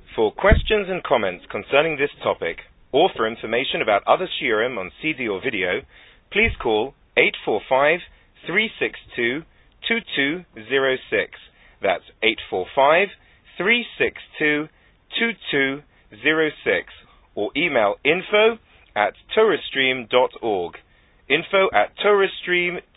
For questions and comments concerning this topic, or for information about other shiurim on CD or video, please call 845-362-2206. That's 845-362-2206. Or email info@torahstream.org. info@torahstream,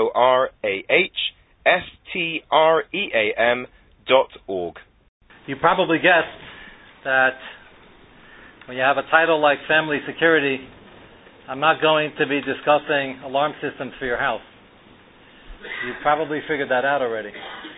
TORAHSTREAM.org. You probably guessed that when you have a title like Family Security, I'm not going to be discussing alarm systems for your house. You probably figured that out already.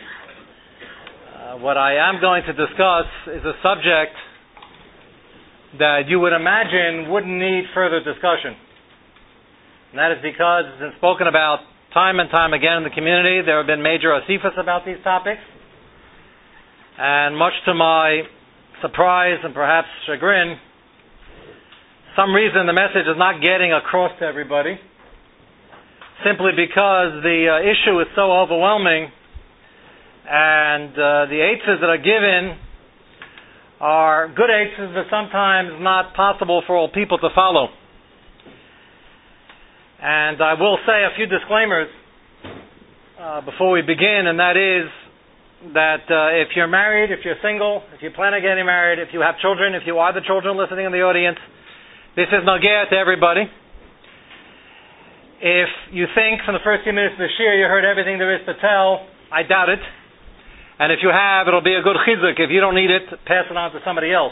What I am going to discuss is a subject that you would imagine wouldn't need further discussion. And that is because it's been spoken about time and time again in the community. There have been major asifas about these topics. And much to my surprise and perhaps chagrin, some reason the message is not getting across to everybody, simply because the issue is so overwhelming, and the eitzes that are given are good eitzes, but sometimes not possible for all people to follow. And I will say a few disclaimers before we begin, and that is that if you're married, if you're single, if you plan on getting married, if you have children, if you are the children listening in the audience, this is nagea to everybody. If you think from the first few minutes of the shir you heard everything there is to tell, I doubt it. And if you have, it'll be a good chizuk. If you don't need it, pass it on to somebody else.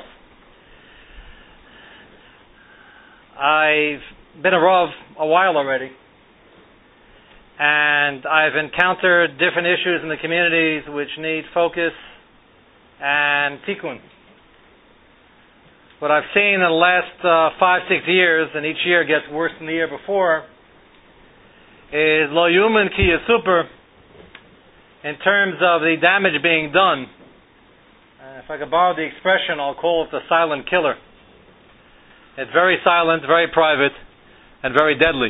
I've been a Rav a while already, and I've encountered different issues in the communities which need focus and tikkun. What I've seen in the last 5-6 years, and each year gets worse than the year before, is lo yuman ki yisuper in terms of the damage being done. If I could borrow the expression, I'll call it the silent killer. It's very silent, very private, and very deadly.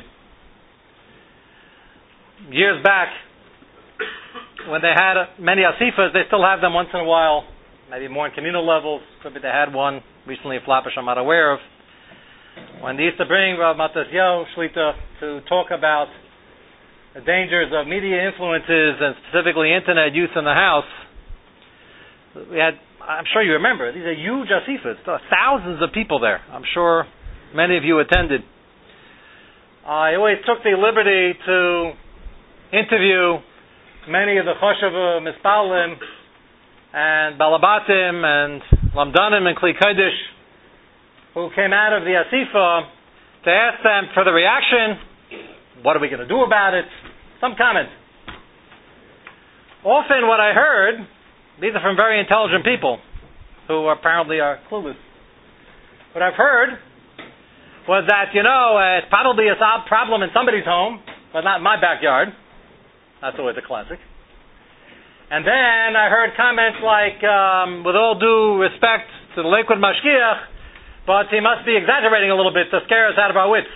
Years back, when they had many asifas, they still have them once in a while, maybe more on communal levels. Could be they had one recently in Flatbush I'm not aware of. When they used to bring Rav Matasyahu Shlita to talk about the dangers of media influences and specifically internet use in the house, we had, I'm sure you remember, these are huge asifas, thousands of people there. I'm sure many of you attended. I always took the liberty to interview many of the Choshev Mispalim and Balabatim and Lamdanim and Kli Kodesh who came out of the Asifa to ask them for the reaction. What are we going to do about it? Some comment. Often what I heard, these are from very intelligent people who apparently are clueless. What I've heard was that, it's probably a problem in somebody's home, but not in my backyard. That's always a classic. And then I heard comments like, with all due respect to the Lakewood Mashgiach, but he must be exaggerating a little bit to scare us out of our wits.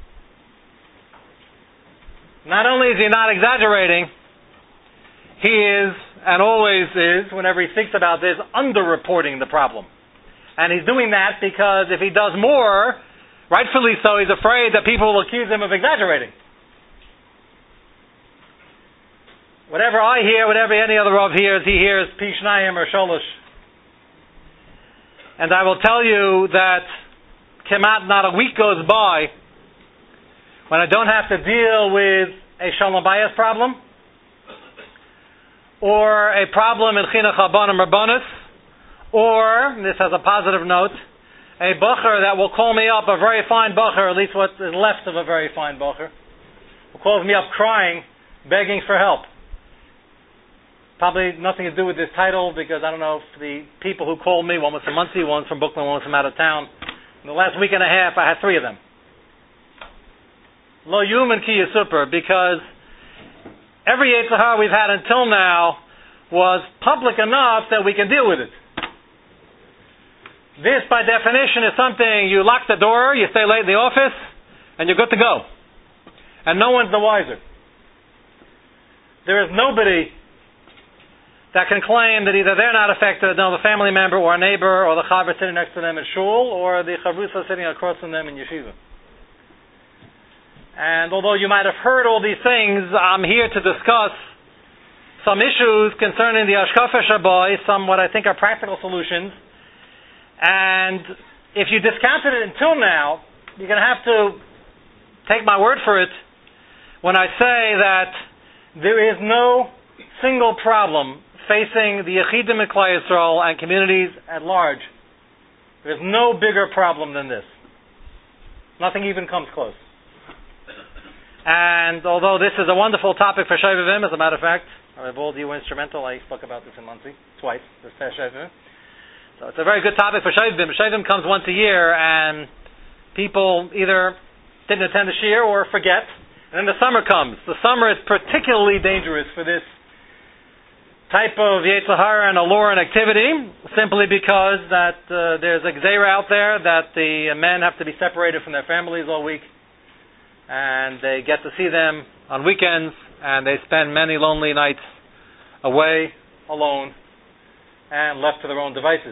Not only is he not exaggerating, he is, and always is, whenever he thinks about this, underreporting the problem. And he's doing that because if he does more, rightfully so, he's afraid that people will accuse him of exaggerating. Whatever I hear, whatever any other Rav hears, he hears Pi Shnayim or Sholosh. And I will tell you that kemat not a week goes by when I don't have to deal with a Shalom Bayis problem or a problem in Chinuch Abanim Rabbanis, or, and this has a positive note, a bacher that will call me up, a very fine bacher, at least what is left of a very fine bacher, who calls me up crying, begging for help. Probably nothing to do with this title, because I don't know if the people who called me, one was from Muncie, one was from Brooklyn, one was from out of town. In the last week and a half, I had 3 of them. Lo yuman ki yisuper, because every Yetzer Hara we've had until now was public enough that we can deal with it. This, by definition, is something you lock the door, you stay late in the office, and you're good to go. And no one's the wiser. There is nobody that can claim that either they're not affected, no, the family member or a neighbor or the chaver sitting next to them in shul or the chavrusa sitting across from them in yeshiva. And although you might have heard all these things, I'm here to discuss some issues concerning the Hashkafa Shabai, some what I think are practical solutions. And if you discounted it until now, you're going to have to take my word for it when I say that there is no single problem facing the Yechidim in Klal Yisrael and communities at large. There's no bigger problem than this. Nothing even comes close. And although this is a wonderful topic for Shovavim, as a matter of fact, I've all you were instrumental. I spoke about this in Muncie twice, this past Shovavim. So it's a very good topic for Shovavim. Shovavim comes once a year, and people either didn't attend the shiur or forget. And then the summer comes. The summer is particularly dangerous for this type of Yetzer Hara and allure and activity, simply because that there's a gzeira out there that the men have to be separated from their families all week, and they get to see them on weekends, and they spend many lonely nights away, alone, and left to their own devices.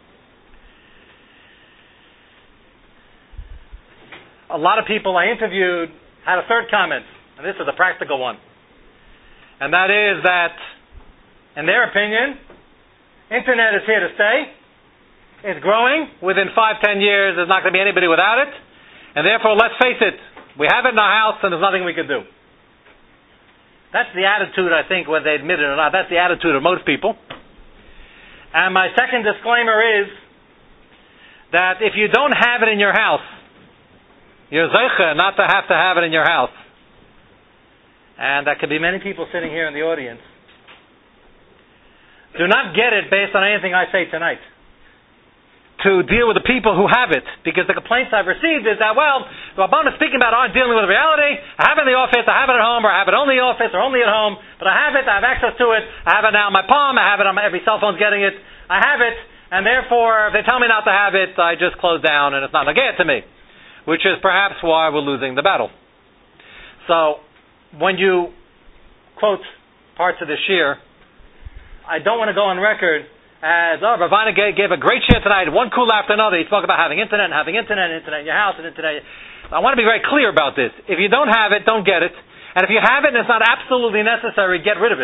A lot of people I interviewed had a third comment, and this is a practical one, and that is that, in their opinion, internet is here to stay. It's growing. Within 5-10 years, there's not going to be anybody without it. And therefore, let's face it, we have it in our house and there's nothing we can do. That's the attitude, I think, whether they admit it or not. That's the attitude of most people. And my second disclaimer is that if you don't have it in your house, you're zeicha not to have it in your house. And that could be many people sitting here in the audience. Do not get it based on anything I say tonight to deal with the people who have it, because the complaints I've received is that, well, the Rabban is speaking about aren't dealing with reality. I have it in the office, I have it at home, or I have it only in the office or only at home, but I have it, I have access to it, I have it now in my palm, I have it on every cell phone's getting it, I have it, and therefore, if they tell me not to have it, I just close down and it's not negayah to me, which is perhaps why we're losing the battle. So, when you quote parts of the shiur, I don't want to go on record as, Ravina gave a great share tonight, one cool after another. He spoke about having internet in your house, and internet. I want to be very clear about this. If you don't have it, don't get it. And if you have it and it's not absolutely necessary, get rid of it.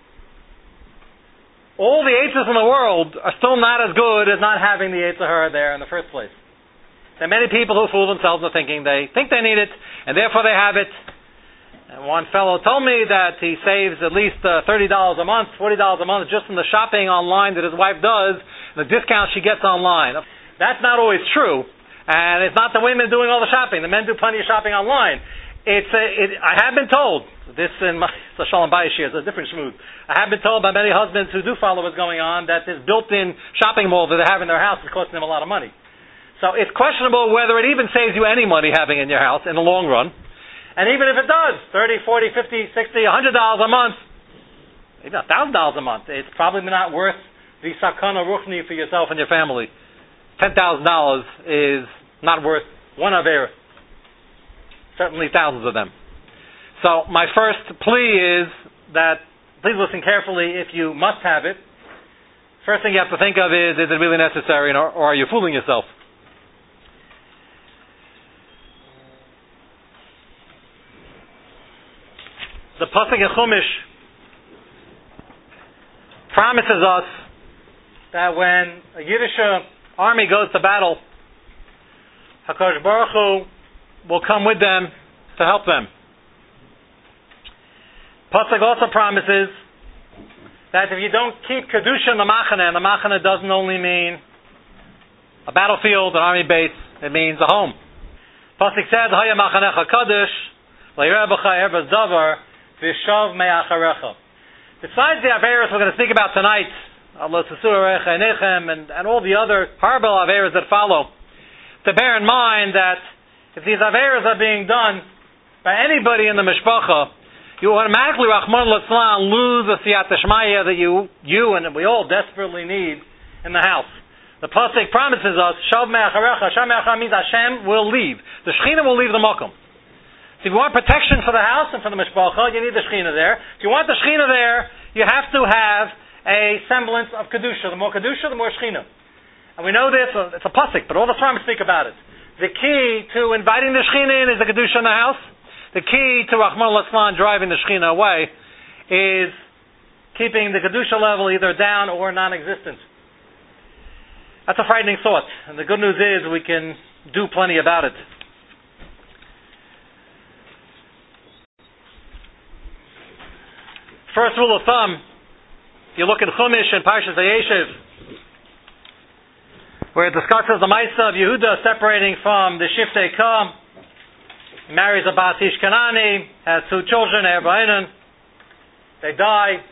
All the eitzes in the world are still not as good as not having the Yetzer Hara there in the first place. There are many people who fool themselves into thinking they think they need it, and therefore they have it. And one fellow told me that he saves at least $30 a month, $40 a month just from the shopping online that his wife does, the discounts she gets online. That's not always true. And it's not the women doing all the shopping. The men do plenty of shopping online. I have been told, this in my Shalom Bayis shiur, it's a different shmooze. I have been told by many husbands who do follow what's going on that this built-in shopping mall that they have in their house is costing them a lot of money. So it's questionable whether it even saves you any money having it in your house in the long run. And even if it does, $30, $40, $50, $60, $100 a month, even $1,000 a month, it's probably not worth the sakana ruchni for yourself and your family. $10,000 is not worth one avera. Certainly thousands of them. So my first plea is that, please listen carefully if you must have it. First thing you have to think of is it really necessary, or are you fooling yourself? The Pasuk in Chumash promises us that when a Yiddish army goes to battle, HaKadosh Baruch Hu will come with them to help them. Pasuk also promises that if you don't keep Kedusha in the Machane, and the Machane doesn't only mean a battlefield, an army base, it means a home. Pasuk says, Haya Machanecha Kadosh, Le'yireh b'cha erbas davar, V'shav me'acharecha. Besides the Averas we're going to speak about tonight, Allah Tzusu Erecha Enechem, and all the other horrible Averas that follow, to bear in mind that if these Averas are being done by anybody in the Mishpacha, you automatically, Rahman al-Islam, lose the Siyata Shmaya that you and we all desperately need in the house. The Pasuk promises us, Shav me'acharecha. Shav me'acharecha means Hashem will leave. The Shekhinah will leave the Makom. So if you want protection for the house and for the Mishpacha, you need the Shekhinah there. If you want the Shekhinah there, you have to have a semblance of Kedusha. The more Shechina. And we know this, it's a pasuk, but all the Psalms speak about it. The key to inviting the Shechina in is the Kedusha in the house. The key to Rahman Laslan driving the Shechina away is keeping the Kedusha level either down or non-existent. That's a frightening thought. And the good news is we can do plenty about it. First rule of thumb, if you look at Chumash and Parshas Vayeshev, where it discusses the Maisa of Yehuda separating from the Shiftei Ka, marries a Bas Ish Kanani, has two children, Erba'inan, they die.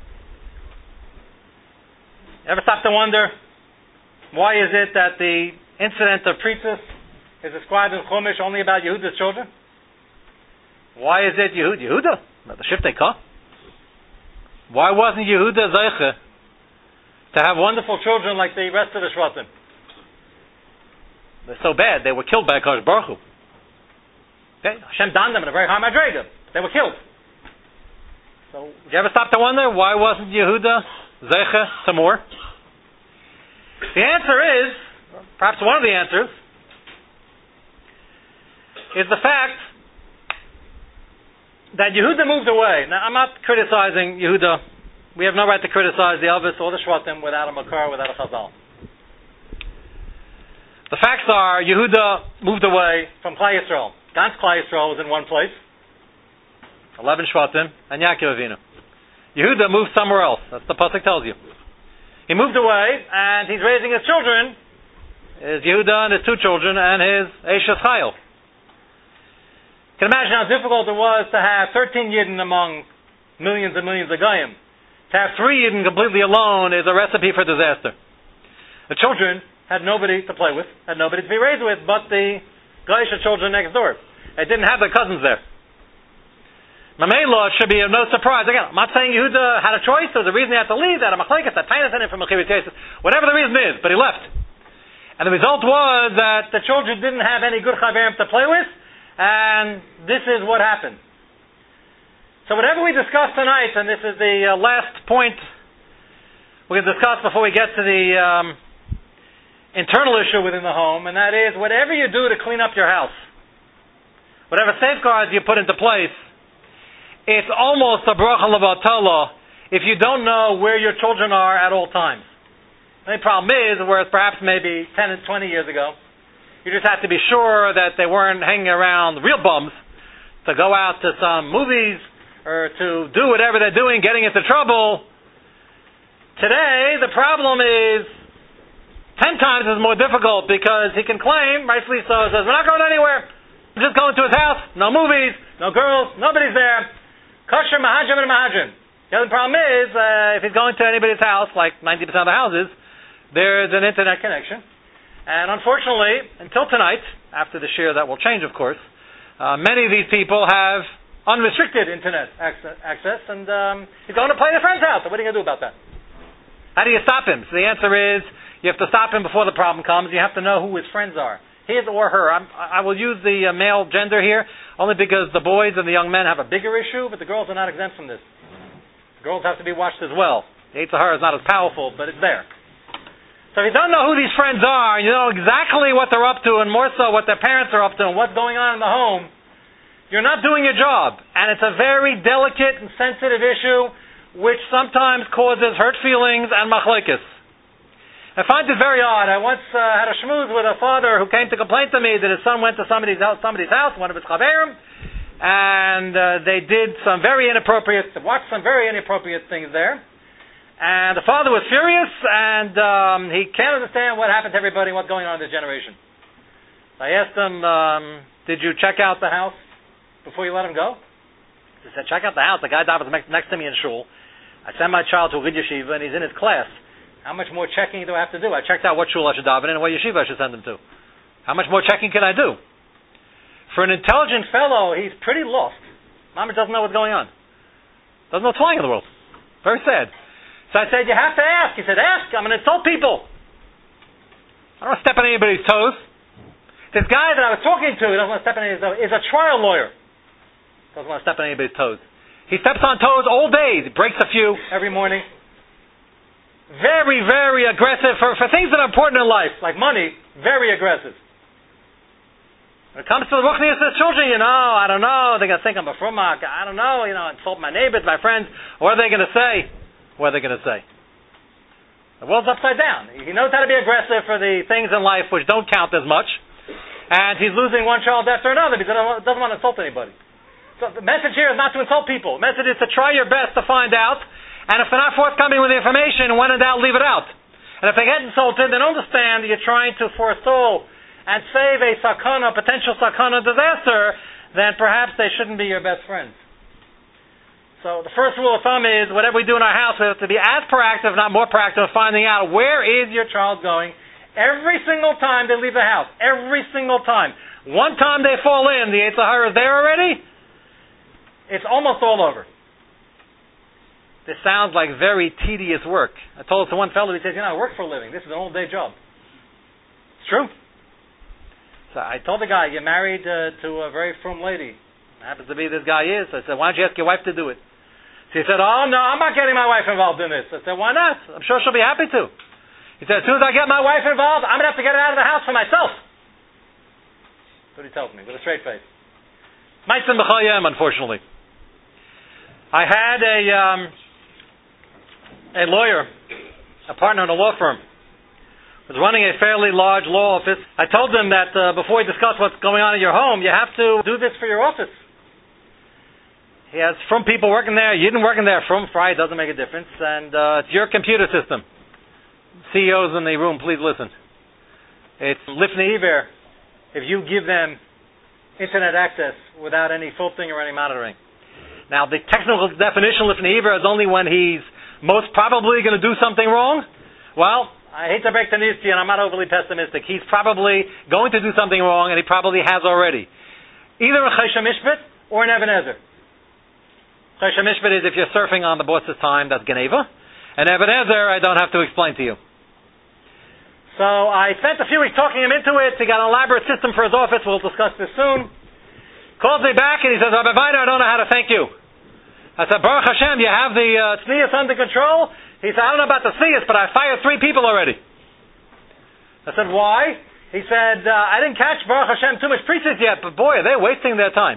Ever stop to wonder, why is it that the incident of Pritzis is described in Chumash only about Yehuda's children? Why is it Yehuda? The Shiftei Ka? Why wasn't Yehuda Zeiche to have wonderful children like the rest of the Shvatim? They're so bad, they were killed by Akash Baruch Hu. Okay? Hashem donned them in a very high madrega. They were killed. So, did you ever stop to wonder, why wasn't Yehuda Zeiche to more? The answer is, perhaps one of the answers, is the fact that Yehuda moved away. Now, I'm not criticizing Yehuda. We have no right to criticize the Avos or the Shvatim without a Makar, without a Chazal. The facts are, Yehuda moved away from Klai Yisrael. Gans Klai Yisrael was in one place, 11 Shvatim, and Yaakov Avinu. Yehuda moved somewhere else. That's the pasuk tells you. He moved away, and he's raising his children, his Yehuda and his two children, and his Eishes Chayil. You can imagine how difficult it was to have 13 Yidden among millions and millions of Goyim. To have 3 Yidden completely alone is a recipe for disaster. The children had nobody to play with, had nobody to be raised with, but the Goyish children next door. They didn't have their cousins there. Mamela should be of no surprise. Again, I'm not saying Yehuda had a choice. There was a reason he had to leave. That a machlekes, that tainus in him from Mechivit Yosef. Whatever the reason is, but he left. And the result was that the children didn't have any good chaverim to play with, and this is what happened. So whatever we discuss tonight, and this is the last point we're going to discuss before we get to the internal issue within the home, and that is whatever you do to clean up your house, whatever safeguards you put into place, it's almost a bracha levatala if you don't know where your children are at all times. The only problem is, whereas perhaps maybe 10 and 20 years ago, you just have to be sure that they weren't hanging around real bums to go out to some movies or to do whatever they're doing, getting into trouble. Today, the problem is 10 times as more difficult because he can claim, rightfully so, says, we're not going anywhere. We're just going to his house. No movies, no girls, nobody's there. Kosher mahajim and mahajim. The other problem is, if he's going to anybody's house, like 90% of the houses, there's an internet connection. And unfortunately, until tonight, after the shir that will change, of course, many of these people have unrestricted internet access, and he's going to play at a friend's house. So what are you going to do about that? How do you stop him? So the answer is, you have to stop him before the problem comes. You have to know who his friends are, his or her. I will use the male gender here, only because the boys and the young men have a bigger issue, but the girls are not exempt from this. The girls have to be watched as well. The Yetzer Hara is not as powerful, but it's there. So if you don't know who these friends are, and you know exactly what they're up to, and more so what their parents are up to, and what's going on in the home, you're not doing your job. And it's a very delicate and sensitive issue, which sometimes causes hurt feelings and machlekes. I find it very odd. I once had a shmooze with a father who came to complain to me that his son went to somebody's house, one of his chaverim, and they watched some very inappropriate things there. And the father was furious, and he can't understand what happened to everybody and what's going on in this generation. So I asked him, did you check out the house before you let him go? He said, check out the house. The guy was next to me in shul. I sent my child to a good yeshiva, and he's in his class. How much more checking do I have to do? I checked out what shul I should daven in and what yeshiva I should send him to. How much more checking can I do? For an intelligent fellow, he's pretty lost. Mama doesn't know what's going on. Doesn't know what's flying in the world. Very sad. So I said, you have to ask. He said, ask. I'm going to insult people. I don't want to step on anybody's toes. This guy that I was talking to, he doesn't want to step on anybody's toes, is a trial lawyer. Doesn't want to step on anybody's toes. He steps on toes all day. He breaks a few every morning. Very, very aggressive for things that are important in life, like money, very aggressive. When it comes to the ruchnius of children, I don't know, they're going to think I'm a frumak, I don't know, insult my neighbors, my friends, what are they going to say? What are they going to say? The world's upside down. He knows how to be aggressive for the things in life which don't count as much, and he's losing one child after another because he doesn't want to insult anybody. So the message here is not to insult people. The message is to try your best to find out, and if they're not forthcoming with the information, when in doubt, leave it out. And if they get insulted, then understand that you're trying to forestall and save a sakana, potential sakana disaster, then perhaps they shouldn't be your best friends. So the first rule of thumb is, whatever we do in our house, we have to be as proactive, not more proactive, in finding out where is your child going every single time they leave the house. Every single time. One time they fall in, the Yetzer Hara is there already, it's almost all over. This sounds like very tedious work. I told it to one fellow, he says, I work for a living. This is an all-day job. It's true. So I told the guy, you're married to a very frum lady. Happens to be this guy is. I said, why don't you ask your wife to do it? So he said, oh no, I'm not getting my wife involved in this. I said, why not? I'm sure she'll be happy to. He said, as soon as I get my wife involved, I'm going to have to get her out of the house for myself. That's what he tells me, with a straight face. Maitzim b'chayim, unfortunately. I had a lawyer, a partner in a law firm, was running a fairly large law office. I told him that before we discuss what's going on in your home, you have to do this for your office. He has frum people working there, Yidden working there, frum, fry, doesn't make a difference, and it's your computer system. CEOs in the room, please listen. It's lifnei iver if you give them internet access without any filtering or any monitoring. Now, the technical definition of lifnei iver is only when he's most probably going to do something wrong. Well, I hate to break the news to you, and I'm not overly pessimistic. He's probably going to do something wrong, and he probably has already. Either a Choshen Mishpat or an Even Ezer. Choshen Mishpat is if you're surfing on the boss's time, that's Geneva. And Even Ezer, I don't have to explain to you. So I spent a few weeks talking him into it. He got an elaborate system for his office. We'll discuss this soon. Calls me back, and he says, Rabbi Weiner, I don't know how to thank you. I said, Baruch Hashem, you have the tznius under control? He said, I don't know about the tznius, but I fired 3 people already. I said, why? He said, I didn't catch, Baruch Hashem, too much preachers yet, but boy, they're wasting their time.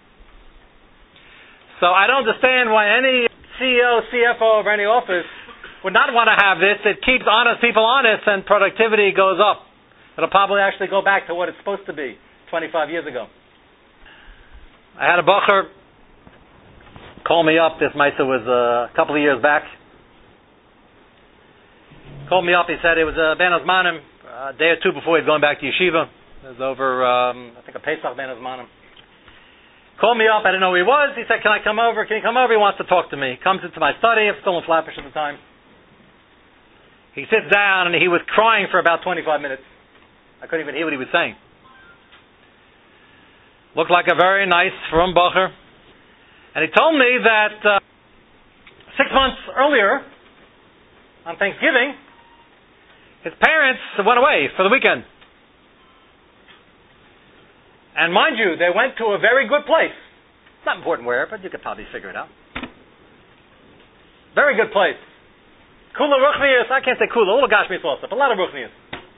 So I don't understand why any CEO, CFO of any office would not want to have this. It keeps honest people honest, and productivity goes up. It'll probably actually go back to what it's supposed to be 25 years ago. I had a bacher call me up. This Maisa was a couple of years back. Called me up. He said it was Ben Azmanim, a day or two before he's going back to yeshiva. It was over, I think, a Pesach Ben Azmanim. Called me up. I didn't know who he was. He said, can I come over? Can you come over? He wants to talk to me. He comes into my study. I'm still in Flatbush at the time. He sits down, and he was crying for about 25 minutes. I couldn't even hear what he was saying. Looked like a very nice, frum bacher. And he told me that 6 months earlier, on Thanksgiving, his parents went away for the weekend. And mind you, they went to a very good place. It's not important where, but you could probably figure it out. Very good place. Kula Ruchnius, I can't say Kula, a little Gashmius also, but a lot of Ruchnius.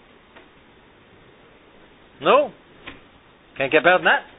No? Can't get better than that.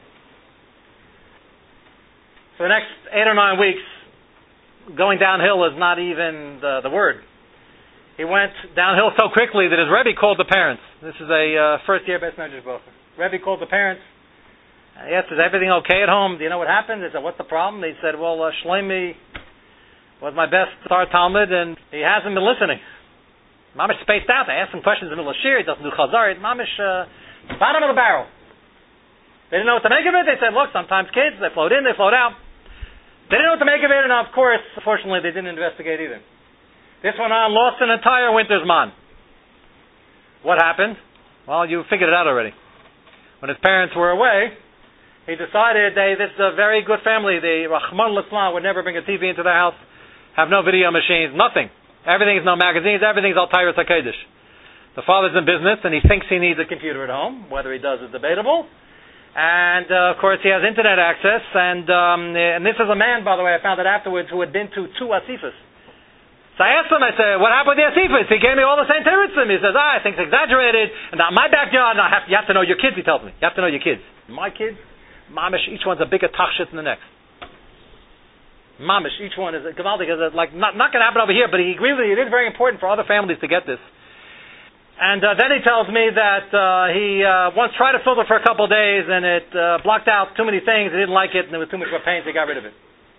For the next 8 or 9 weeks, going downhill is not even the word. He went downhill so quickly that his Rebbe called the parents. This is a first-year Beit Medrash Bocher. Rebbe called the parents. He asked, is everything okay at home? Do you know what happened? They said, what's the problem? They said, well, Shlomi was my best star Talmud, and he hasn't been listening. Mamish spaced out. I asked him questions in the middle of Shir. He doesn't do Chazar. Mamish, bottom of the barrel. They didn't know what to make of it. They said, look, sometimes kids, they float in, they float out. They didn't know what to make of it, and of course, unfortunately, they didn't investigate either. This went on, lost an entire winter's man. What happened? Well, you figured it out already. When his parents were away, he decided this is a very good family. The Rahman L'Islam would never bring a TV into their house, have no video machines, nothing. Everything is no magazines, everything's all Tyrus HaKadosh. The father's in business, and he thinks he needs a computer at home. Whether he does is debatable. And, of course, he has internet access. And this is a man, by the way, I found it afterwards, who had been to 2 asifas. So I asked him, I said, what happened with the asifas? He gave me all the same terutzim. He says, I think it's exaggerated. And now my backyard, you have to know your kids, he tells me. You have to know your kids. My kids, mamish, each one's a bigger tachshit than the next. Mamish, each one is gewaltig. Like, not going to happen over here, but he agrees with me. It is very important for other families to get this. And then he tells me that he once tried to filter for a couple of days, and it blocked out too many things. He didn't like it, and there was too much of a pain, so he got rid of it.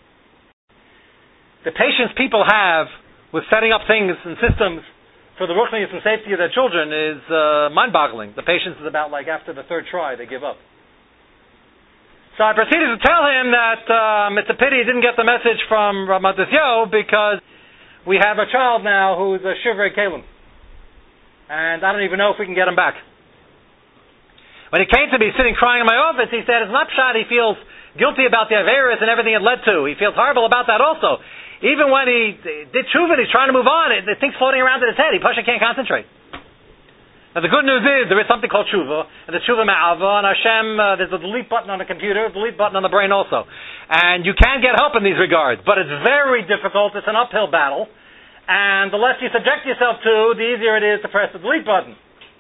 The patience people have with setting up things and systems for the ruchnius and safety of their children is mind-boggling. The patience is about like after the third try, they give up. So I proceeded to tell him that it's a pity he didn't get the message from Rav Matisyahu, because we have a child now who's a shivrei kelim. And I don't even know if we can get him back. When he came to me sitting crying in my office, he said, it's not pshat, he feels guilty about the averis and everything it led to. He feels horrible about that also. Even when he did tshuva, he's trying to move on, the thing's floating around in his head. He can't concentrate. Now the good news is, there is something called tshuva, and the tshuva ma'ava, and Hashem, there's a delete button on the computer, a delete button on the brain also. And you can get help in these regards, but it's very difficult, it's an uphill battle. And the less you subject yourself to, the easier it is to press the delete button.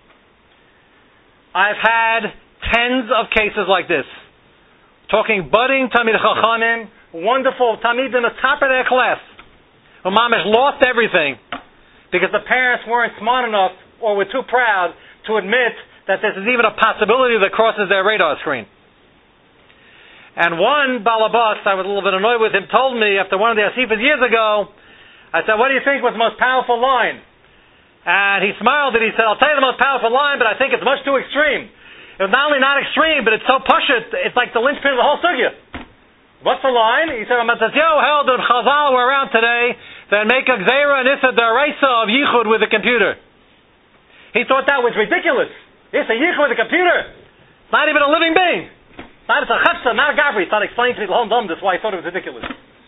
I've had tens of cases like this. Talking budding Talmid Chachamim, wonderful Talmidim at the top of their class, who mamish lost everything because the parents weren't smart enough or were too proud to admit that this is even a possibility that crosses their radar screen. And one balabas, I was a little bit annoyed with him, told me after one of the asifas years ago, I said, what do you think was the most powerful line? And he smiled and he said, I'll tell you the most powerful line, but I think it's much too extreme. It was not only not extreme, but it's so pashut, it's like the linchpin of the whole sugya. What's the line? He said, Matisyahu held that Chazal were around today that make a gzeira and issa deraisa of yichud with a computer. He thought that was ridiculous. It's a yichud with a computer. It's not even a living being. It's a chefsa, not a gavri. It's not explaining to me the whole dum. That's why I thought it was ridiculous.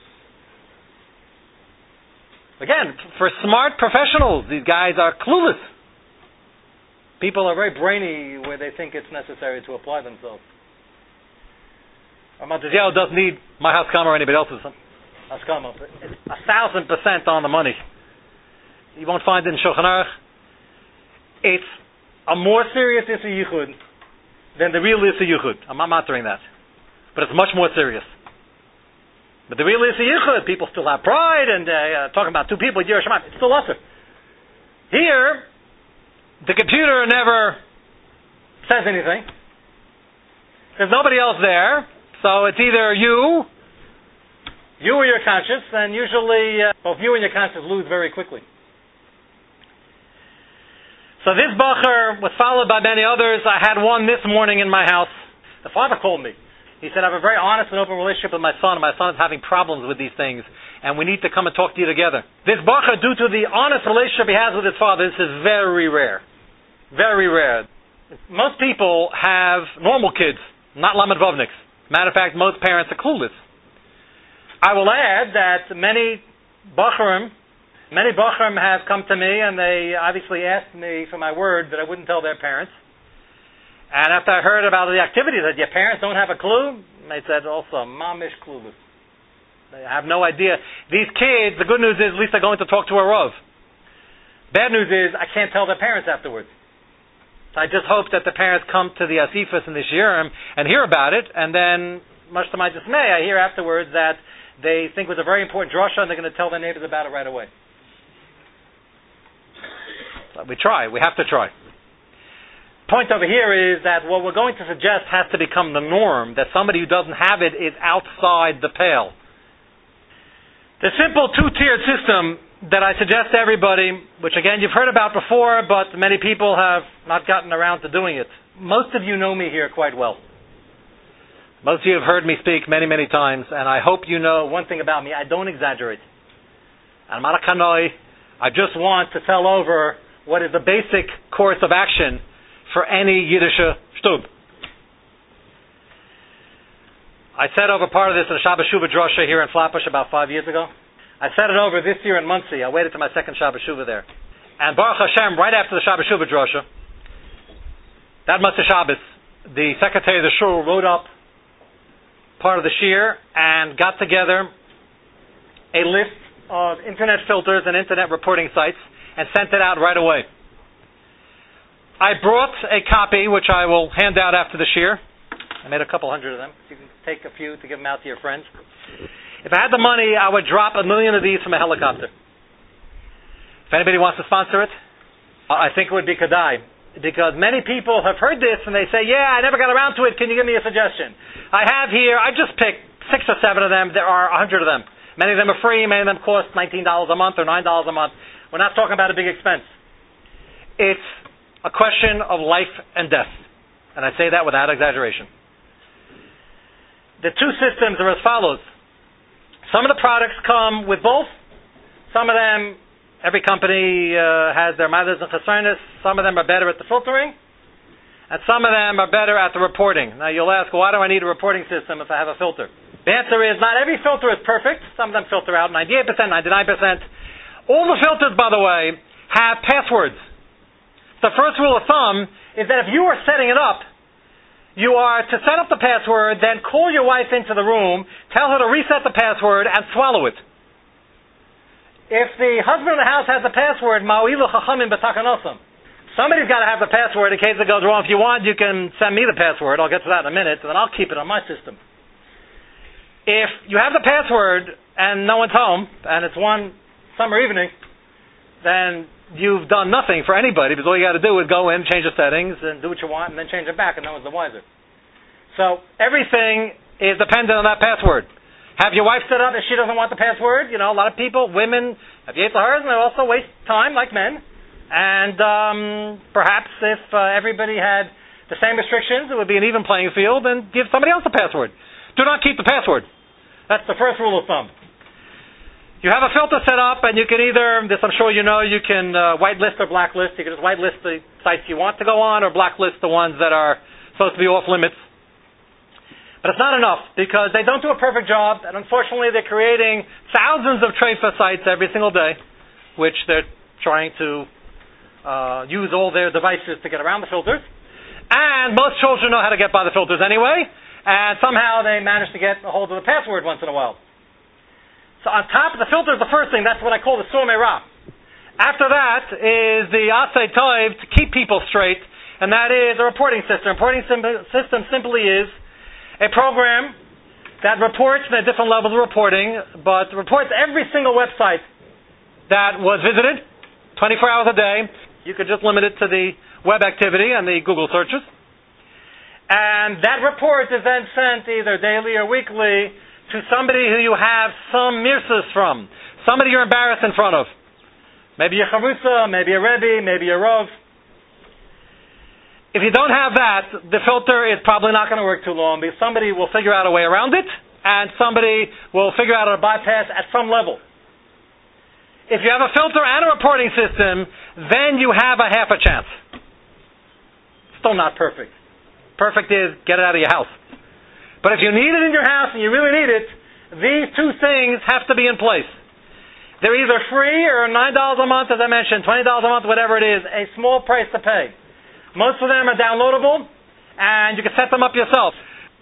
Again, for smart professionals, these guys are clueless. People are very brainy where they think it's necessary to apply themselves. Matisyahu doesn't need my haskama or anybody else's haskama. It's 1,000% on the money. You won't find it in Shulchan Aruch. It's a more serious Issa Yichud than the real Issa Yichud. I'm not mattering that. But it's much more serious. But the real Issa Yichud, people still have pride, and talking about two people, Yirah Shamayim, it's still lesser. Here, the computer never says anything. There's nobody else there, so it's either you or your conscience, and usually both you and your conscience lose very quickly. So this bacher was followed by many others. I had one this morning in my house. The father called me. He said, I have a very honest and open relationship with my son, and my son is having problems with these things, and we need to come and talk to you together. This bacher, due to the honest relationship he has with his father, this is very rare. Very rare. Most people have normal kids, not lamed vovniks. Matter of fact, most parents are clueless. I will add that many bacharim have come to me, and they obviously asked me for my word that I wouldn't tell their parents. And after I heard about the activities, that your parents don't have a clue, they said also, mamish clueless. They have no idea. These kids, the good news is at least they're going to talk to a Rav. Bad news is I can't tell their parents afterwards. So I just hope that the parents come to the asifas and the shiurim and hear about it, and then, much to my dismay, I hear afterwards that they think it was a very important drasha and they're going to tell their neighbors about it right away. So we try. We have to try. Point over here is that what we're going to suggest has to become the norm, that somebody who doesn't have it is outside the pale. The simple two-tiered system that I suggest to everybody, which again you've heard about before, but many people have not gotten around to doing it. Most of you know me here quite well. Most of you have heard me speak many, many times, and I hope you know one thing about me. I don't exaggerate. I'm not a kanoi. I just want to tell over what is the basic course of action for any Yiddish shtub. I said over part of this in a Shabbos Shuvah drasha here in Flatbush about 5 years ago. I said it over this year in Muncie. I waited to my second Shabbos Shuvah there. And Baruch Hashem, right after the Shabbos Shuvah drasha, that Motzei Shabbos, the secretary of the shul wrote up part of the shir and got together a list of internet filters and internet reporting sites and sent it out right away. I brought a copy, which I will hand out after the shiur. I made a couple hundred of them. You can take a few to give them out to your friends. If I had the money, I would drop 1 million of these from a helicopter. If anybody wants to sponsor it, I think it would be Kedai. Because many people have heard this and they say, yeah, I never got around to it. Can you give me a suggestion? I just picked 6 or 7 of them. There are 100 of them. Many of them are free. Many of them cost $19 a month or $9 a month. We're not talking about a big expense. It's a question of life and death. And I say that without exaggeration. The two systems are as follows. Some of the products come with both. Some of them, every company has their ma'alos and chesronos. Some of them are better at the filtering. And some of them are better at the reporting. Now you'll ask, why do I need a reporting system if I have a filter? The answer is, not every filter is perfect. Some of them filter out 98%, 99%. All the filters, by the way, have passwords. The first rule of thumb is that if you are setting it up, you are to set up the password, then call your wife into the room, tell her to reset the password, and swallow it. If the husband of the house has the password, ma'ilu chachamim b'takanosam, somebody's got to have the password in case it goes wrong. If you want, you can send me the password. I'll get to that in a minute, and then I'll keep it on my system. If you have the password and no one's home, and it's one summer evening, then you've done nothing for anybody, because all you got to do is go in, change the settings, and do what you want, and then change it back, and no one's the wiser. So everything is dependent on that password. Have your wife set up if she doesn't want the password. You know, a lot of people, women, have yetzer haras, and they also waste time like men. And perhaps if everybody had the same restrictions, it would be an even playing field, and give somebody else a password. Do not keep the password. That's the first rule of thumb. You have a filter set up, and you can either, this I'm sure you know, you can whitelist or blacklist. You can just whitelist the sites you want to go on, or blacklist the ones that are supposed to be off limits. But it's not enough, because they don't do a perfect job, and unfortunately they're creating thousands of treifa sites every single day, which they're trying to use all their devices to get around the filters. And most children know how to get by the filters anyway, and somehow they manage to get a hold of the password once in a while. So on top of the filter is the first thing. That's what I call the sur meirah. After that is the asay tov, to keep people straight, and that is a reporting system. Reporting system simply is a program that reports the different levels of reporting, but reports every single website that was visited 24 hours a day. You could just limit it to the web activity and the Google searches. And that report is then sent either daily or weekly to somebody who you have some mirsus from, somebody you're embarrassed in front of. Maybe a chavrusa, maybe a rebbe, maybe a rov. If you don't have that, the filter is probably not going to work too long, because somebody will figure out a way around it, and somebody will figure out a bypass at some level. If you have a filter and a reporting system, then you have a half a chance. Still not perfect. Perfect is get it out of your house. But if you need it in your house and you really need it, these two things have to be in place. They're either free or $9 a month, as I mentioned, $20 a month, whatever it is, a small price to pay. Most of them are downloadable, and you can set them up yourself.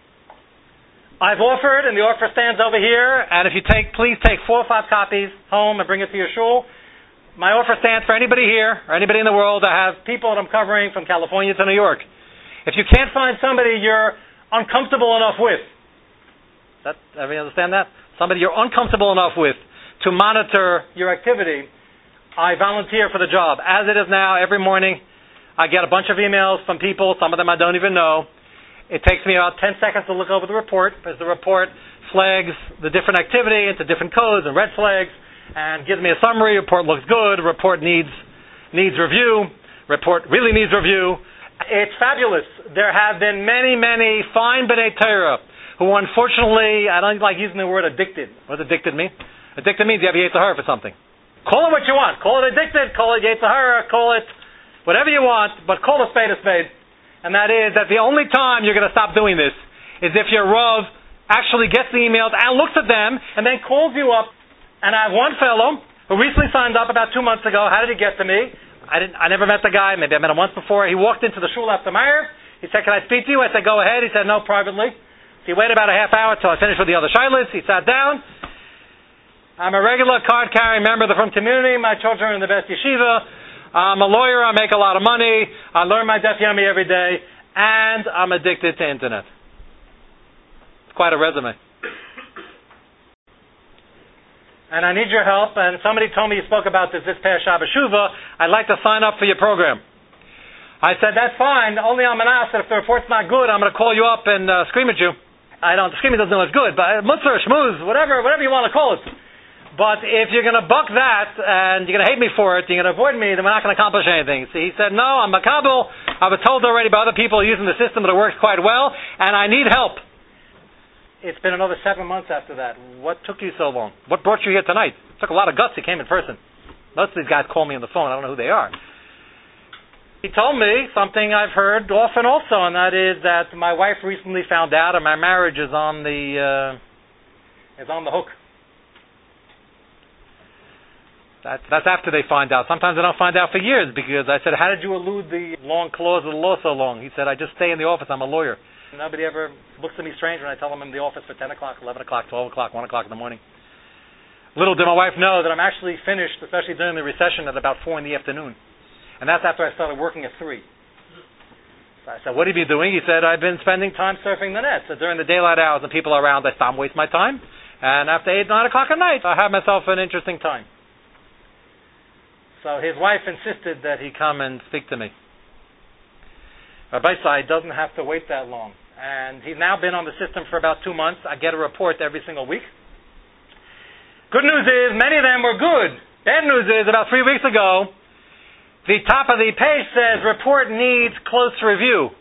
I've offered, and the offer stands over here, and if you please take 4 or 5 copies home and bring it to your shul. My offer stands for anybody here, or anybody in the world. I have people that I'm covering from California to New York. If you can't find somebody you're uncomfortable enough with, everybody understand that? Somebody you're uncomfortable enough with to monitor your activity, I volunteer for the job. As it is now, every morning I get a bunch of emails from people, some of them I don't even know. It takes me about 10 seconds to look over the report, because the report flags the different activity into different codes and red flags, and gives me a summary. Report looks good, report needs review, report really needs review. It's fabulous. There have been many, many fine B'nai Torah who unfortunately, I don't like using the word addicted. What does addicted mean? Addicted means you have yetzer hara for something. Call it what you want. Call it addicted, call it yetzer hara, call it whatever you want, but call a spade a spade. And that is that the only time you're going to stop doing this is if your Rav actually gets the emails and looks at them and then calls you up. And I have one fellow who recently signed up about 2 months ago. How did he get to me? I never met the guy. Maybe I met him once before. He walked into the shul after Meir. He said, "Can I speak to you?" I said, "Go ahead." He said, "No, privately." So he waited about a half hour till I finished with the other shilas. He sat down. I'm a regular card-carrying member of the Frum community. My children are in the best yeshiva. I'm a lawyer. I make a lot of money. I learn my Daf Yomi every day. And I'm addicted to internet. It's quite a resume. And I need your help. And somebody told me you spoke about this past Shabbos Shuvah. I'd like to sign up for your program. I said, that's fine. Only I'm going to ask that if the report's not good, I'm going to call you up and scream at you. Screaming doesn't know it's good, but mutzah, shmooze, whatever you want to call it. But if you're going to buck that and you're going to hate me for it, you're going to avoid me, then we're not going to accomplish anything. So he said, no, I'm makabel. I was told already by other people using the system that it works quite well, and I need help. It's been another 7 months after that. What took you so long? What brought you here tonight? It took a lot of guts. You came in person. Most of these guys call me on the phone. I don't know who they are. He told me something I've heard often also, and that is that my wife recently found out, and my marriage is on the hook. That's after they find out. Sometimes they don't find out for years, because I said, how did you elude the long clause of the law so long? He said, I just stay in the office. I'm a lawyer. Nobody ever looks at me strange when I tell them I'm in the office for 10 o'clock, 11 o'clock, 12 o'clock, 1 o'clock in the morning. Little did my wife know that I'm actually finished, especially during the recession, at about 4 in the afternoon. And that's after I started working at 3. So I said, what have you been doing? He said, I've been spending time surfing the net. So during the daylight hours and people are around, I stop and waste my time. And after 8, 9 o'clock at night, I have myself an interesting time. So his wife insisted that he come and speak to me. Rabbi Sai doesn't have to wait that long. And he's now been on the system for about 2 months. I get a report every single week. Good news is, many of them were good. Bad news is, about 3 weeks ago, the top of the page says, report needs close review.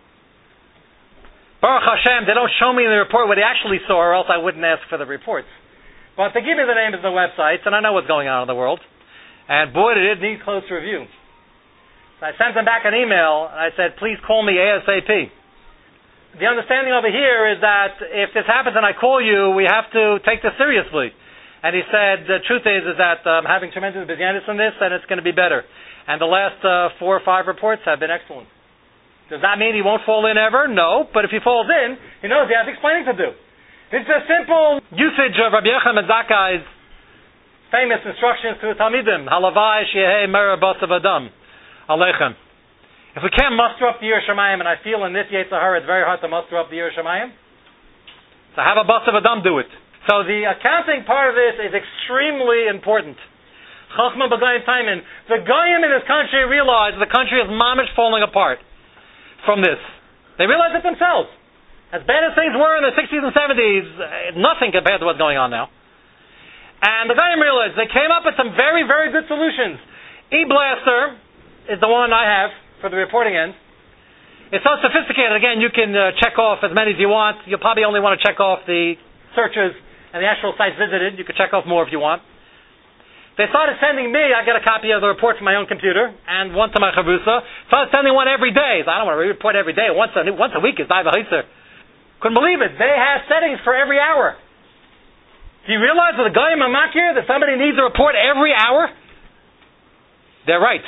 Baruch Hashem, they don't show me in the report what they actually saw, or else I wouldn't ask for the reports. But they give me the names of the websites, and I know what's going on in the world. And boy, did it need close review. So I sent them back an email, and I said, please call me ASAP. The understanding over here is that if this happens and I call you, we have to take this seriously. And he said, the truth is that I'm having tremendous busyness in this, and it's going to be better. And the last 4 or 5 reports have been excellent. Does that mean he won't fall in ever? No, but if he falls in, he knows he has explaining to do. It's a simple usage of Rabbi Yochanan ben Zakkai's famous instructions to the Talmidim. Halavai sheyeh mera basav adam aleichem. If we can't muster up the Yireh Shamayim, and I feel in this Yetzer Hara it's very hard to muster up the Yireh Shamayim, so have a basav adam do it. So the accounting part of this is extremely important. Chachma b'gayim taimin. The Goyim in this country realize the country is mamish falling apart from this. They realize it themselves. As bad as things were in the 60s and 70s, nothing compared to what's going on now. And the Goyim realized they came up with some very, very good solutions. eBlaster is the one I have for the reporting end. It's so sophisticated. Again, you can check off as many as you want. You'll probably only want to check off the searches and the actual sites visited. You can check off more if you want. They started sending me, I get a copy of the report from my own computer, and one to my chavrusa. Started sending one every day. So I don't want to report every day. Once a week is Daiva Hitzer. Couldn't believe it. They have settings for every hour. Do you realize with a guy in Mamakir that somebody needs a report every hour? They're right.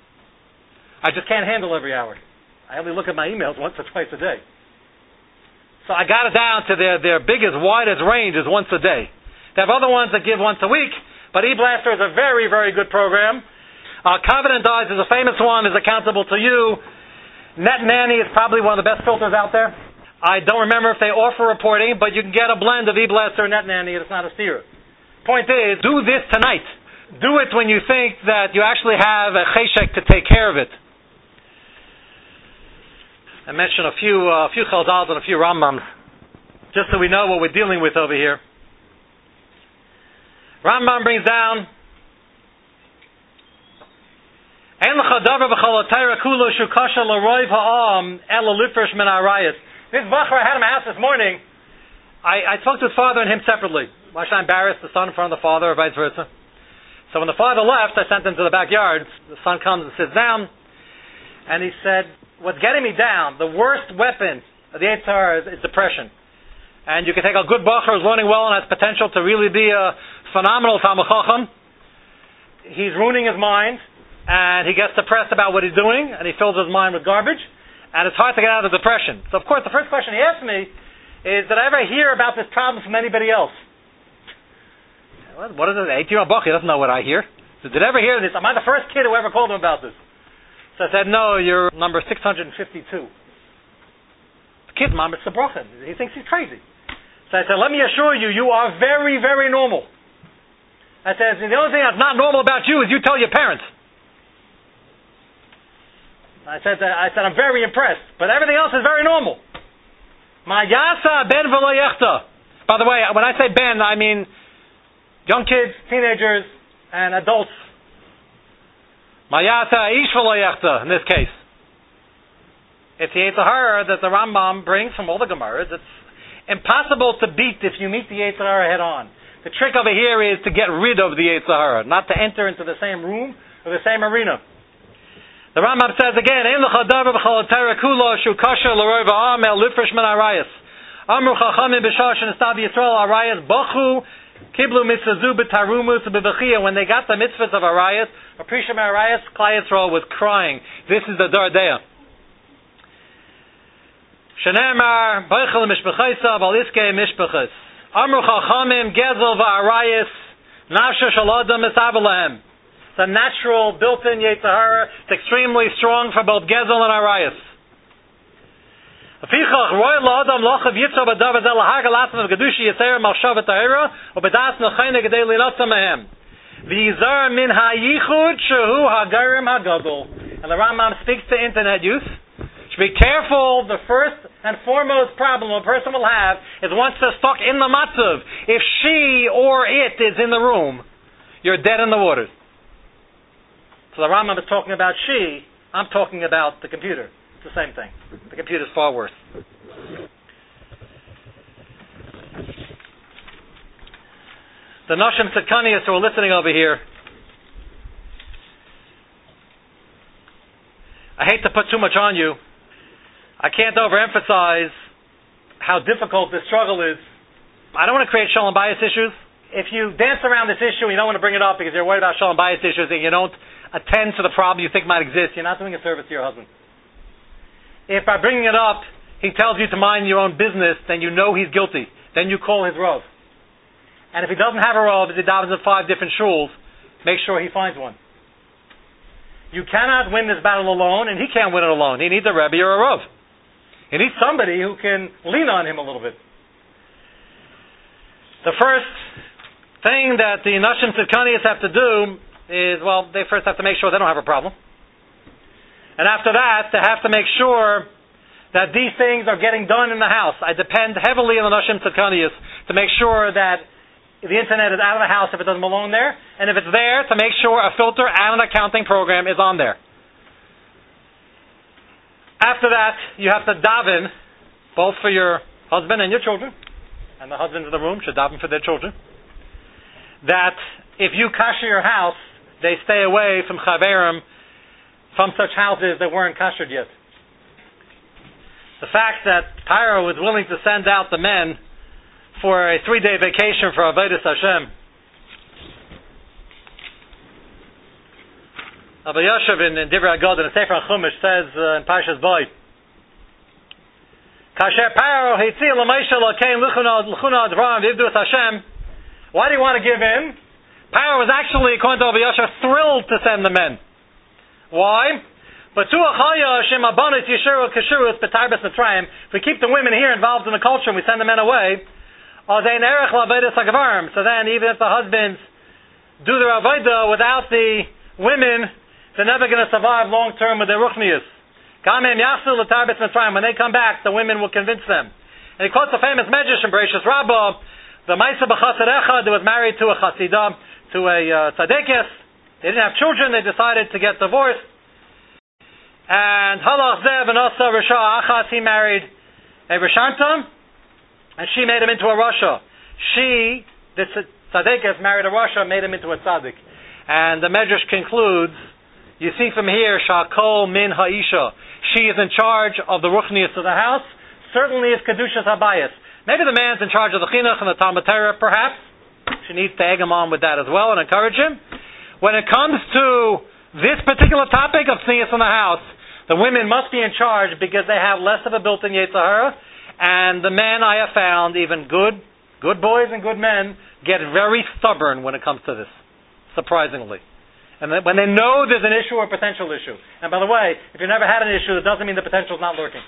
I just can't handle every hour. I only look at my emails once or twice a day. So I got it down to their biggest, widest range is once a day. They have other ones that give once a week, but eBlaster is a very, very good program. Covenant Eyes is a famous one, is accountable to you. Net Nanny is probably one of the best filters out there. I don't remember if they offer reporting, but you can get a blend of eBlaster and Net Nanny, and it's not a steer. Point is, do this tonight. Do it when you think that you actually have a cheshek to take care of it. I mentioned a few Chazals and a few Rambams, just so we know what we're dealing with over here. Rambam brings down, this Bachar I had in my house this morning. I spoke to his father and him separately. Why should I embarrass the son in front of the father, or vice versa? So when the father left, I sent him to the backyard. The son comes and sits down, and he said, what's getting me down, the worst weapon of the Yetzer Hara is depression. And you can take a good Bachar who's learning well and has potential to really be a phenomenal Talmid Chacham. He's ruining his mind, and he gets depressed about what he's doing, and he fills his mind with garbage, and it's hard to get out of depression. So of course the first question he asked me is, did I ever hear about this problem from anybody else? What is it? 18-year-old Bach, he doesn't know what I hear. So did I ever hear this? Am I the first kid who ever called him about this? So I said, no, you're number 652. The kid, Mom, it's Sabrochin. He thinks he's crazy. So I said, let me assure you, you are very, very normal. I said, the only thing that's not normal about you is you tell your parents. I said, I'm very impressed, but everything else is very normal. Ma yasa ben v'lo yechta. By the way, when I say ben, I mean young kids, teenagers, and adults. Ma yasa ish v'lo yechta, in this case. It's the Yetzer Hara that the Rambam brings from all the Gemaras. It's impossible to beat if you meet the Yetzer Hara head on. The trick over here is to get rid of the Yetzer Hara, not to enter into the same room or the same arena. The Rambam says again, Ein lecha davar b'chol Torah kulo shu kasher l'rov ha'am el lifresh min arayos. Amru chachamim b'shar shenistab Yisrael arayos bachu kiblu mitzvah zu b'tarumus b'bechia. When they got the mitzvahs of arayos, Aprishim arayos, Klal Yisrael was crying. This is the Dardea. Shenemar b'chel mishpachaysa b'aliskei mishpachas. Amru chachamim gezel v'arayos nafsha shalodam esavelahem. It's a natural, built-in Yetzer Hara. It's extremely strong for both Gezel and Arayas. Afichach roy la'adam lochav yitzor b'davar zeh lahagal atzma v'gedushi yitzer malshav v'tahira u'bedas nechayne gedei lilatza mehem v'yizar min hayichud shehu hagarim hagadol. And the Rambam speaks to internet youth. Should be careful. The first and foremost problem a person will have is once they're stuck in the matzav. If she or it is in the room, you're dead in the waters. So the Rambam is talking about she, I'm talking about the computer. It's the same thing. The computer's far worse. The Noshim Tzedkanias who are listening over here, I hate to put too much on you. I can't overemphasize how difficult this struggle is. I don't want to create Shalom Bayis issues. If you dance around this issue and you don't want to bring it up because you're worried about Shalom Bayis issues and you don't attend to the problem you think might exist, you're not doing a service to your husband. If by bringing it up, he tells you to mind your own business, then you know he's guilty. Then you call his Rav. And if he doesn't have a Rav, if he davens in 5 different shuls, make sure he finds one. You cannot win this battle alone, and he can't win it alone. He needs a Rebbe or a Rav. He needs somebody who can lean on him a little bit. The first thing that the Nashim Tzedkanias have to do is, well, they first have to make sure they don't have a problem. And after that, they have to make sure that these things are getting done in the house. I depend heavily on the Nashim Tzedkanias to make sure that the internet is out of the house if it doesn't belong there, and if it's there, to make sure a filter and an accounting program is on there. After that, you have to daven, both for your husband and your children, and the husbands in the room should daven for their children, that if you kasher your house, they stay away from chaverim, from such houses that weren't kashered yet. The fact that Pyro was willing to send out the men for a 3-day vacation for Avodas Hashem. Abba Yoshev in Divrei Agod in the Sefer HaChumash says in Parshas Bo, Kasher Pyro Hitzi L'Moshe L'Kein L'Chuna Advarim V'Ivdu Es Hashem. Why do you want to give in? Pyro was actually, according to Abba Yoshev, thrilled to send the men. Why? If we keep the women here involved in the culture and we send the men away, so then even if the husbands do their avodah without the women, they're never going to survive long term with their ruchnius. When they come back, the women will convince them. And he quotes the famous Medrash in Bereshis Rabbah, the Maisa B'Chassid Echad, who was married to a Chasidah, to a Tzadikis. They didn't have children, they decided to get divorced. And Halach Zev and Asa Rasha Achas, he married a Rishanta, and she made him into a Rasha. She, the Tzadikis, married a Rasha, made him into a Tzadik. And the Medrash concludes, you see from here, Shakol Min Ha'isha. She is in charge of the Ruchnius of the house, certainly is Kedushas Habayis. Maybe the man's in charge of the Chinuch and the Talmud Torah, perhaps. She needs to egg him on with that as well and encourage him. When it comes to this particular topic of Tznius in the house, the women must be in charge because they have less of a built-in Yetzer Hara, and the men I have found, even good good boys and good men, get very stubborn when it comes to this, surprisingly. And when they know there's an issue or potential issue. And by the way, if you've never had an issue, it doesn't mean the potential is not lurking.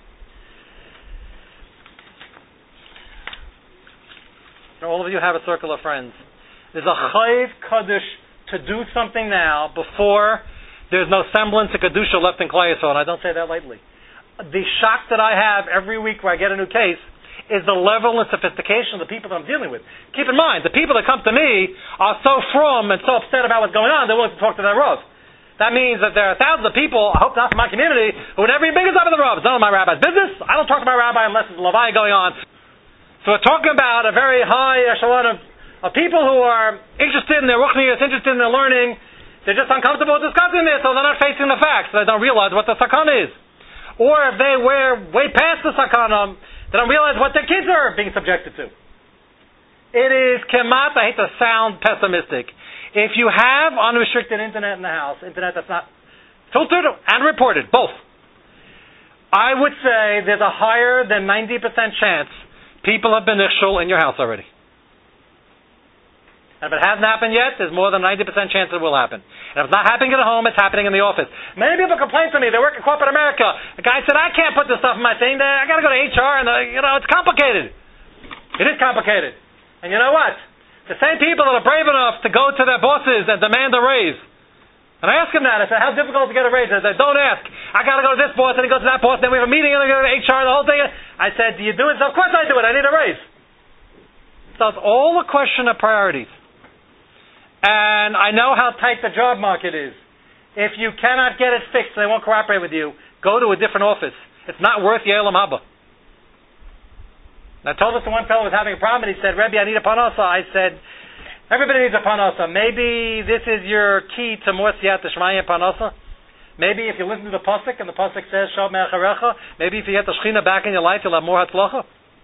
All of you have a circle of friends. There's a chayv kaddish to do something now before there's no semblance of kedusha left in Klal Yisrael, and I don't say that lightly. The shock that I have every week where I get a new case is the level and sophistication of the people that I'm dealing with. Keep in mind, the people that come to me are so frum and so upset about what's going on, they're willing to talk to their Rav. That means that there are thousands of people, I hope not from my community, who would never even bring this up to the Rav. It's none of my rabbi's business. I don't talk to my rabbi unless there's a Levi going on. So we're talking about a very high echelon of people who are interested in their ruchnius, interested in their learning. They're just uncomfortable discussing this, so they're not facing the facts. They don't realize what the sakana is. Or if they wear way past the sakana, they don't realize what their kids are being subjected to. It is kemat, I hate to sound pessimistic. If you have unrestricted internet in the house, internet that's not filtered and reported, both, I would say there's a higher than 90% chance people have been ishul in your house already. And if it hasn't happened yet, there's more than 90% chance it will happen. And if it's not happening at home, it's happening in the office. Many people complain to me, they work in corporate America. The guy said, I can't put this stuff in my thing. I got to go to HR, and it's complicated. It is complicated. And you know what? The same people that are brave enough to go to their bosses and demand a raise. And I ask him that. I said, how difficult to get a raise? I said, don't ask. I got to go to this boss, and he goes to that boss, and then we have a meeting, and I go to HR, the whole thing. I said, do you do it? So, of course I do it. I need a raise. So it's all a question of priorities. And I know how tight the job market is. If you cannot get it fixed and they won't cooperate with you, go to a different office. It's not worth Yelam Haba. And I told this to one fellow who was having a problem, and he said, Rebbe, I need a panasa. I said, everybody needs a panasa. Maybe this is your key to more siyata shmaya panasa. Maybe if you listen to the pasuk, and the pasuk says, Shal me'acharecha, maybe if you get the Shechina back in your life, you'll have more hatzlacha.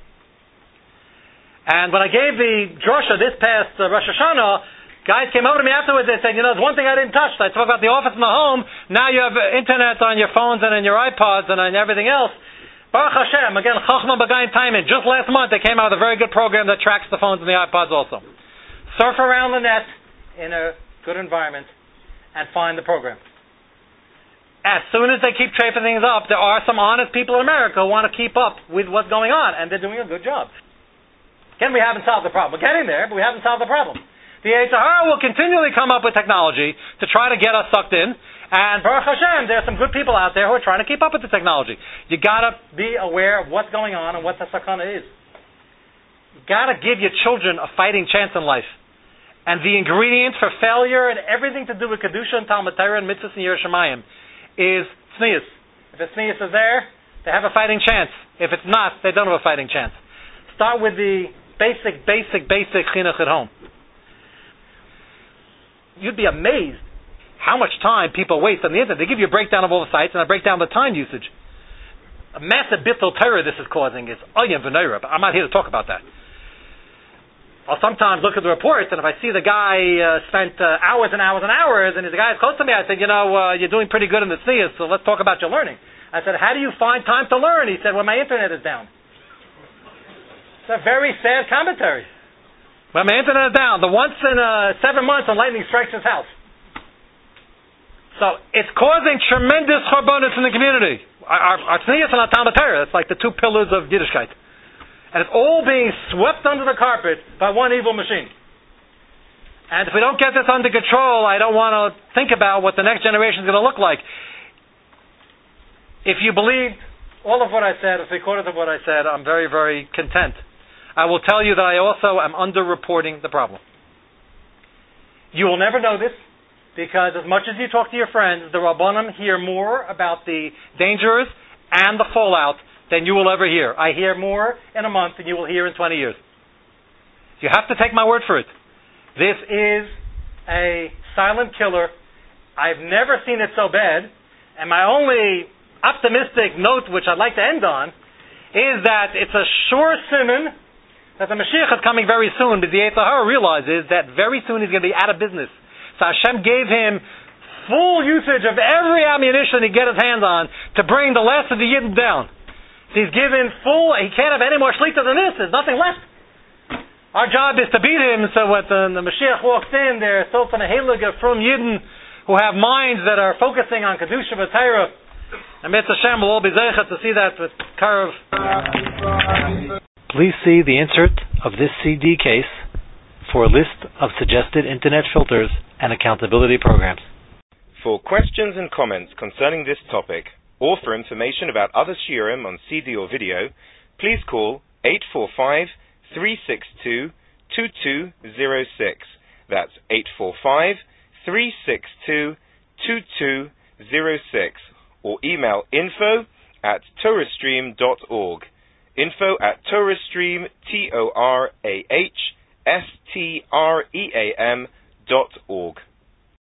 And when I gave the drasha this past Rosh Hashanah, guys came over to me afterwards and said, there's one thing I didn't touch. I spoke about the office and the home. Now you have internet on your phones and on your iPods and on everything else. Baruch Hashem, again, Chachma B'Gayin Timing. Just last month they came out with a very good program that tracks the phones and the iPods also. Surf around the net in a good environment and find the program. As soon as they keep traping things up, there are some honest people in America who want to keep up with what's going on, and they're doing a good job. Again, we haven't solved the problem. We're getting there, but we haven't solved the problem. The Yetzer Hara will continually come up with technology to try to get us sucked in. And Baruch Hashem, there are some good people out there who are trying to keep up with the technology. You got to be aware of what's going on and what the sakana is. You got to give your children a fighting chance in life. And the ingredient for failure and everything to do with Kedusha and Talmud Torah and Mitzvahs and Yiras Shamayim is tznius. If the tznius is there, they have a fighting chance. If it's not, they don't have a fighting chance. Start with the basic chinuch at home. You'd be amazed how much time people waste on the internet. They give you a breakdown of all the sites and a breakdown of the time usage. A massive bittul terror this is causing is Oyen V'Neira, but I'm not here to talk about that. I'll sometimes look at the reports, and if I see the guy spent hours and hours and hours, and the guy is close to me, I said, you're doing pretty good in the tznius, so let's talk about your learning. I said, how do you find time to learn? He said, well, my internet is down. It's a very sad commentary. When my internet is down, the once in 7 months when lightning strikes his house. So it's causing tremendous churbanos in the community. Our tznius and our Talmud Torah, that's like the two pillars of Yiddishkeit. And it's all being swept under the carpet by one evil machine. And if we don't get this under control, I don't want to think about what the next generation is going to look like. If you believe all of what I said, or 3/4 of what I said, I'm very, very content. I will tell you that I also am underreporting the problem. You will never know this, because as much as you talk to your friends, the Rabbanim hear more about the dangers and the fallout than you will ever hear. I hear more in a month than you will hear in 20 years. You have to take my word for it. This is a silent killer. I've never seen it so bad. And my only optimistic note, which I'd like to end on, is that it's a sure simon that the Mashiach is coming very soon, but the Yetzer Hara realizes that very soon he's going to be out of business. So Hashem gave him full usage of every ammunition he get his hands on to bring the last of the Yidden down. So he's given full, he can't have any more shlita than this, there's nothing left. Our job is to beat him, so when the Mashiach walks in, they're so from a halaga from Yidden who have minds that are focusing on Kedusha v'Torah. And Mitzvah Hashem will all be zeichet to see that with Karev. Please see the insert of this CD case for a list of suggested internet filters and accountability programs. For questions and comments concerning this topic, or for information about other shiurim on CD or video, please call 845-362-2206. That's 845-362-2206. Or email info@torahstream.org. Info@torahstream, TORAHSTREAM.org.